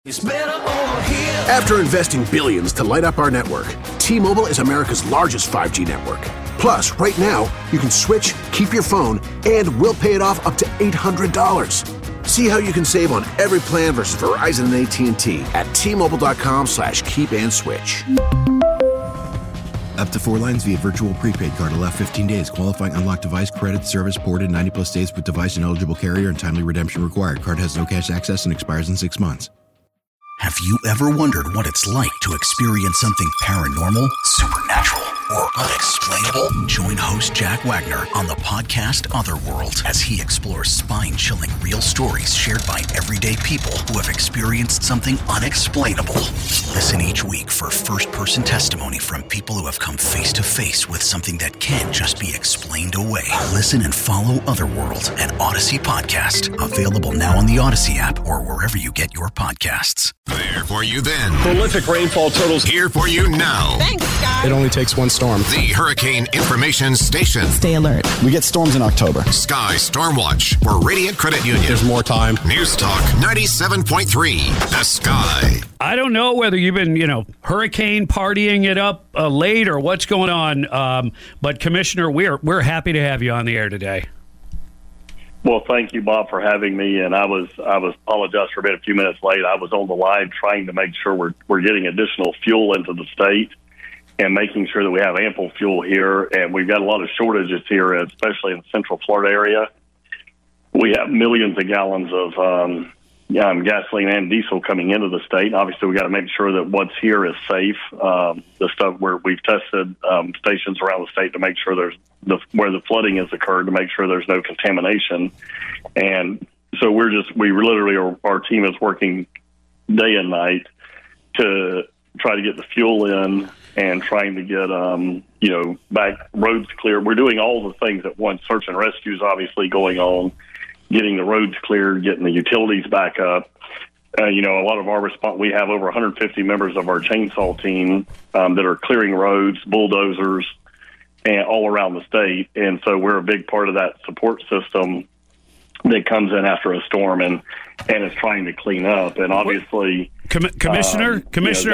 After investing billions to light up our network, T-Mobile is America's largest 5G network. Plus, right now, you can switch, keep your phone, and we'll pay it off up to $800. See how you can save on every plan versus Verizon and AT&T at T-Mobile.com/keep-and-switch. Up to 4 lines via virtual prepaid card. Allow 15 days. Qualifying unlocked device credit service ported 90-plus days with device and eligible carrier and timely redemption required. Card has no cash access and expires in 6 months. Have you ever wondered what it's like to experience something paranormal, supernatural, or unexplainable? Join host Jack Wagner on the podcast Otherworld as he explores spine-chilling real stories shared by everyday people who have experienced something unexplainable. Listen each week for first-person testimony from people who have come face-to-face with something that can't just be explained away. Listen and follow Otherworld, an Odyssey podcast. Available now on the Odyssey app or wherever you get your podcasts. There for you then. Prolific rainfall totals. Here for you now. Thanks, guys. It only takes one storm. The Hurricane Information Station. Stay alert. We get storms in October. Sky Storm Watch for Radiant Credit Union. There's more time. News Talk 97.3. The Sky. I don't know whether you've been, hurricane partying it up late or what's going on. But Commissioner, we're happy to have you on the air today. Well, thank you, Bob, for having me. And I was apologize for being a few minutes late. I was on the line trying to make sure we're getting additional fuel into the state and making sure that we have ample fuel here. And we've got a lot of shortages here, especially in the Central Florida area. We have millions of gallons of gasoline and diesel coming into the state. Obviously, we got to make sure that what's here is safe. The stuff where we've tested stations around the state to make sure where the flooding has occurred to make sure there's no contamination. And so our team is working day and night to try to get the fuel in and trying to get, back roads clear. We're doing all the things at once. Search and rescue is obviously going on, getting the roads cleared, getting the utilities back up. A lot of our response, we have over 150 members of our chainsaw team that are clearing roads, bulldozers, and all around the state. And so we're a big part of that support system that comes in after a storm and is trying to clean up. And obviously, Commissioner,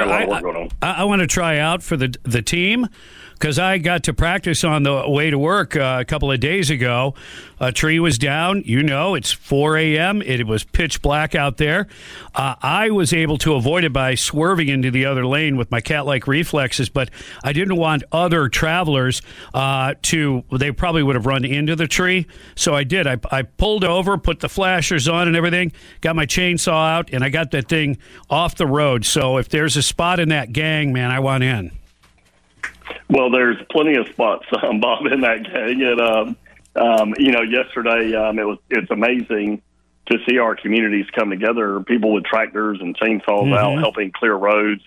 I want to try out for the team because I got to practice on the way to work a couple of days ago. A tree was down. It's 4 a.m. It was pitch black out there. I was able to avoid it by swerving into the other lane with my cat-like reflexes, but I didn't want other travelers they probably would have run into the tree. So I did. I pulled over, put the flashers on and everything, got my chainsaw out, and I got that thing off the road. So if there's a spot in that gang, man, I want in. Well, there's plenty of spots, Bob, in that gang. And, yesterday it's amazing to see our communities come together, people with tractors and chainsaws out helping clear roads.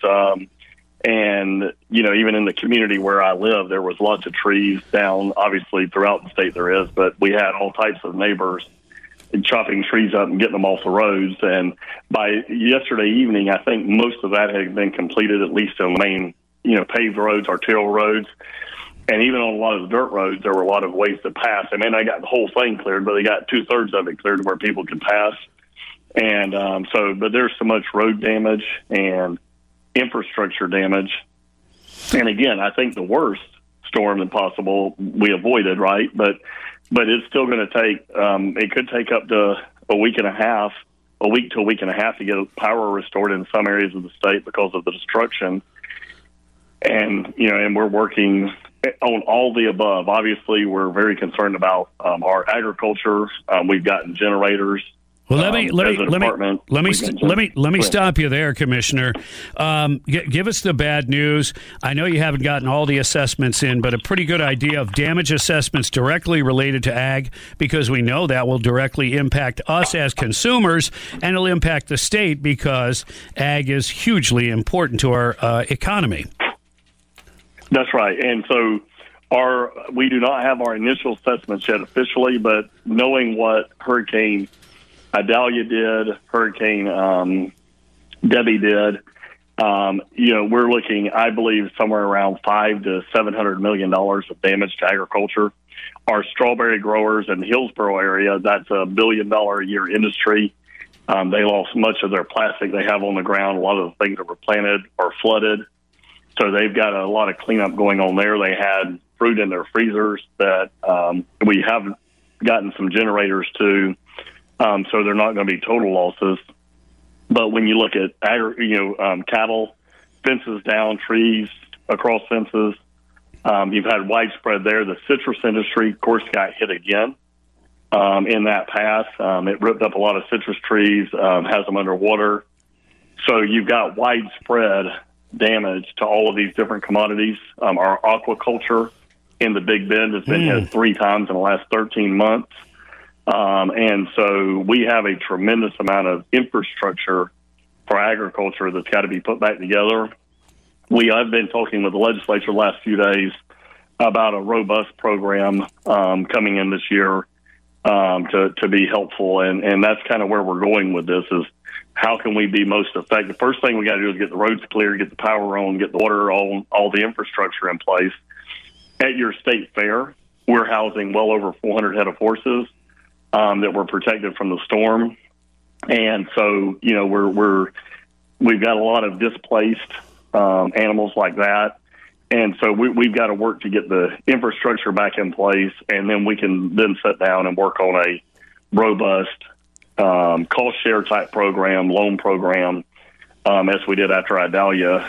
And, even in the community where I live, there was lots of trees down. Obviously, throughout the state there is, but we had all types of neighbors chopping trees up and getting them off the roads. And by yesterday evening, I think most of that had been completed, at least on the main paved roads, arterial roads. And even on a lot of the dirt roads, there were a lot of ways to pass. I mean, they got the whole thing cleared, but they got 2/3 of it cleared where people could pass. And but there's so much road damage and infrastructure damage. And again, I think the worst storm than possible we avoided, right? But it's still going to take, it could take up to a week to a week and a half to get power restored in some areas of the state because of the destruction. And, and we're working on all the above. Obviously, we're very concerned about our agriculture. We've gotten generators. Well, let me stop you there, Commissioner. Give us the bad news. I know you haven't gotten all the assessments in, but a pretty good idea of damage assessments directly related to ag, because we know that will directly impact us as consumers, and it'll impact the state because ag is hugely important to our economy. That's right. And so we do not have our initial assessments yet officially, but knowing what Hurricane Idalia did, Hurricane Debbie did, we're looking, I believe, somewhere around $500 to $700 million of damage to agriculture. Our strawberry growers in the Hillsborough area, that's $1 billion a year industry. They lost much of their plastic they have on the ground. A lot of the things that were planted are flooded. So they've got a lot of cleanup going on there. They had fruit in their freezers that we have gotten some generators to, so they're not going to be total losses. But when you look at cattle, fences down, trees across fences, you've had widespread there. The citrus industry, of course, got hit again in that pass. It ripped up a lot of citrus trees, has them underwater. So you've got widespread damage to all of these different commodities. Our aquaculture in the Big Bend has been hit 3 times in the last 13 months. And so we have a tremendous amount of infrastructure for agriculture that's got to be put back together. We have been talking with the legislature the last few days about a robust program coming in this year to be helpful. And that's kind of where we're going with this is how can we be most effective? First thing we got to do is get the roads clear, get the power on, get the water on, all the infrastructure in place. At your state fair, we're housing well over 400 head of horses that were protected from the storm. And so, we've got a lot of displaced animals like that. And so we've got to work to get the infrastructure back in place, and then we can then sit down and work on a robust cost share type program, loan program, as we did after Idalia,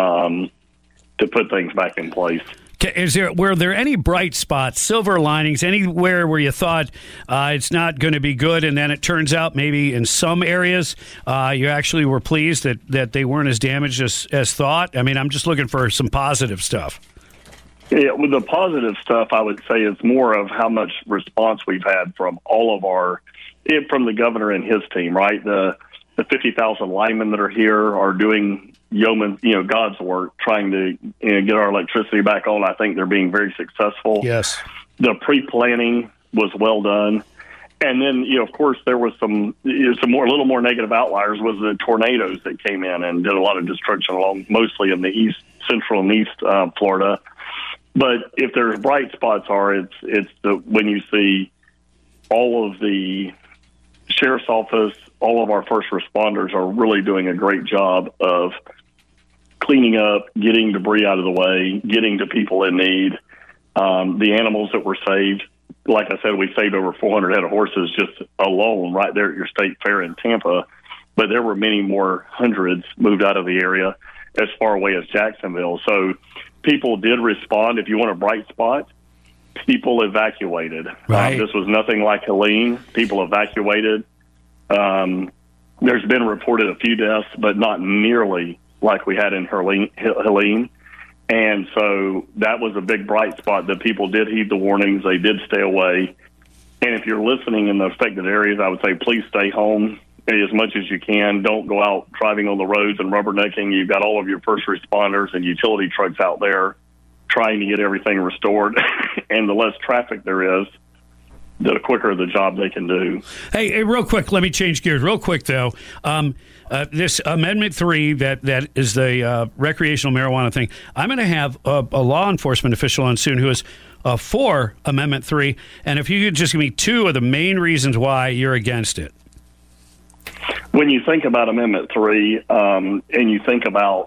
to put things back in place. Were there any bright spots, silver linings, anywhere where you thought it's not going to be good, and then it turns out maybe in some areas you actually were pleased that they weren't as damaged as thought? I mean, I'm just looking for some positive stuff. Yeah, with the positive stuff, I would say it's more of how much response we've had from all of from the governor and his team, right? The 50,000 linemen that are here are doing God's work, trying to get our electricity back on. I think they're being very successful. Yes. The pre-planning was well done. And then, of course, there was a little more negative outliers was the tornadoes that came in and did a lot of destruction along mostly in the east, central and east Florida. But if there's bright spots it's when you see all of the sheriff's office, all of our first responders are really doing a great job of cleaning up, getting debris out of the way, getting to people in need. The animals that were saved, like I said, we saved over 400 head of horses just alone right there at your state fair in Tampa. But there were many more hundreds moved out of the area as far away as Jacksonville. So people did respond. If you want a bright spot, people evacuated. Right. This was nothing like Helene. People evacuated. There's been reported a few deaths, but not nearly like we had in Helene. And so that was a big bright spot that people did heed the warnings. They did stay away. And if you're listening in the affected areas, I would say please stay home as much as you can. Don't go out driving on the roads and rubbernecking. You've got all of your first responders and utility trucks out there trying to get everything restored. And the less traffic there is, the quicker the job they can do. Hey, real quick, let me change gears real quick, though. This Amendment 3, that is the recreational marijuana thing, I'm going to have a law enforcement official on soon who is for Amendment 3. And if you could just give me 2 of the main reasons why you're against it. When you think about Amendment 3 and you think about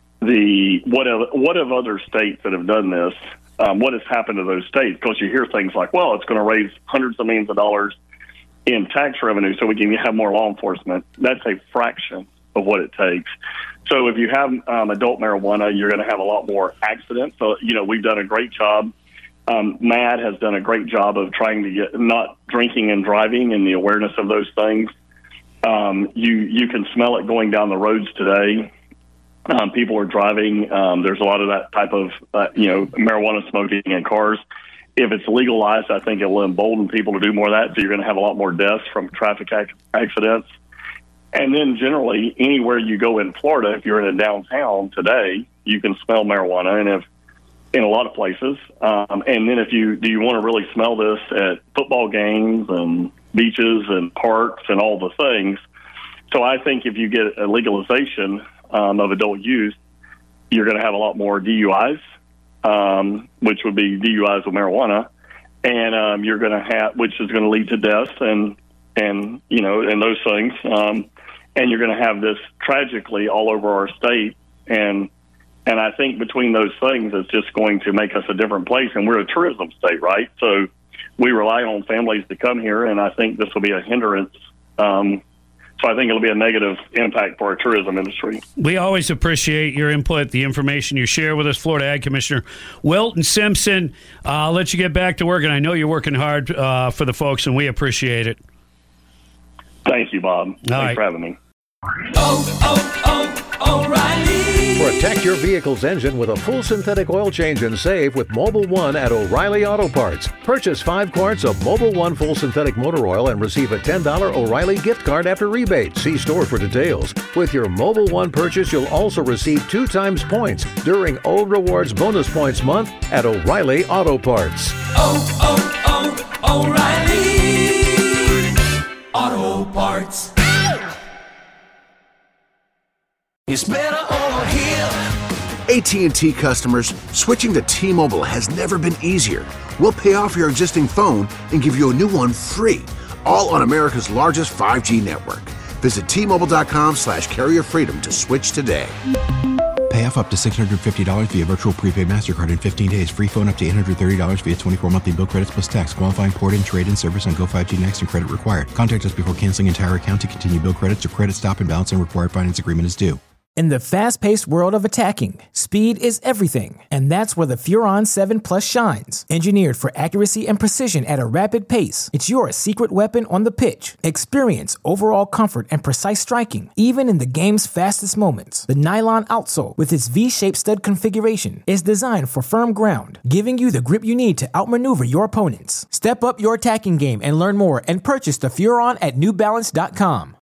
what have other states that have done this, what has happened to those states? Because you hear things like, well, it's going to raise hundreds of millions of dollars in tax revenue so we can have more law enforcement. That's a fraction of what it takes. So if you have adult marijuana, you're going to have a lot more accidents. So, we've done a great job. MAD has done a great job of trying to get not drinking and driving and the awareness of those things. You can smell it going down the roads today. People are driving. There's a lot of that type of, marijuana smoking in cars. If it's legalized, I think it will embolden people to do more of that. So you're going to have a lot more deaths from traffic accidents. And then generally, anywhere you go in Florida, if you're in a downtown today, you can smell marijuana, and in a lot of places. And then do you want to really smell this at football games and beaches and parks and all the things? So I think if you get a legalization of adult use, you're going to have a lot more DUIs, which would be DUIs with marijuana, and you're going to have, which is going to lead to deaths and and those things. And you're going to have this tragically all over our state. And I think between those things, it's just going to make us a different place. And we're a tourism state, right? So we rely on families to come here, and I think this will be a hindrance. So I think it'll be a negative impact for our tourism industry. We always appreciate your input, the information you share with us, Florida Ag Commissioner Wilton Simpson. I'll let you get back to work, and I know you're working hard for the folks, and we appreciate it. Thank you, Bob. Thanks for having me. O'Reilly. Protect your vehicle's engine with a full synthetic oil change and save with Mobil 1 at O'Reilly Auto Parts. Purchase 5 quarts of Mobil 1 full synthetic motor oil and receive a $10 O'Reilly gift card after rebate. See store for details. With your Mobil 1 purchase, you'll also receive 2 times points during Old Rewards Bonus Points Month at O'Reilly Auto Parts. O'Reilly Auto Parts. It's better over here. AT&T customers, switching to T-Mobile has never been easier. We'll pay off your existing phone and give you a new one free, all on America's largest 5G network. Visit T-Mobile.com/carrier freedom to switch today. Pay off up to $650 via virtual prepaid MasterCard in 15 days. Free phone up to $830 via 24 monthly bill credits plus tax. Qualifying port-in, trade-in service on Go 5G Next and credit required. Contact us before canceling entire account to continue bill credits or credit stop and balance and required finance agreement is due. In the fast-paced world of attacking, speed is everything, and that's where the Furon 7 Plus shines. Engineered for accuracy and precision at a rapid pace, it's your secret weapon on the pitch. Experience overall comfort and precise striking, even in the game's fastest moments. The nylon outsole, with its V-shaped stud configuration, is designed for firm ground, giving you the grip you need to outmaneuver your opponents. Step up your attacking game and learn more and purchase the Furon at NewBalance.com.